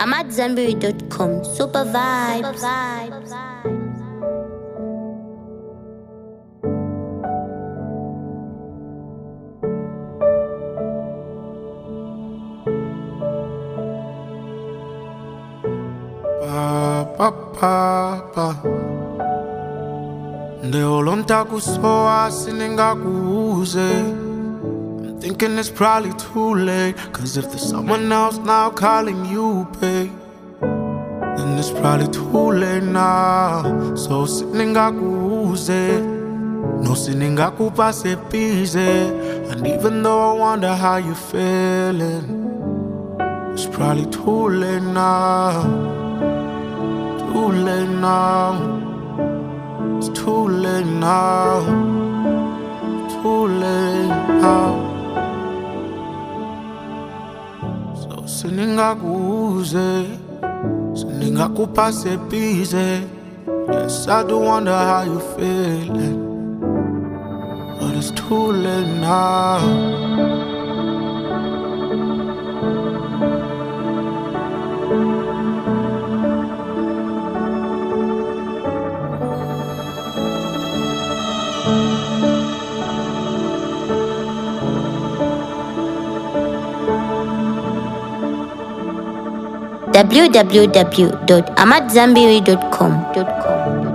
AmadZanbury.com. Super vibes. Ndeo ntakusoa siningakuuze. I'm thinking it's probably too late, cause if there's someone else now calling you, babe, then it's probably too late now. So siningakuuze, no siningakupase busy. And even though I wonder how you're feeling, it's probably too late now. Too late now. It's too late now. Too late now. So siningakuuze, siningakupase busy. Yes, I do wonder how you feeling, but it's too late now. www.amadzanbury.com.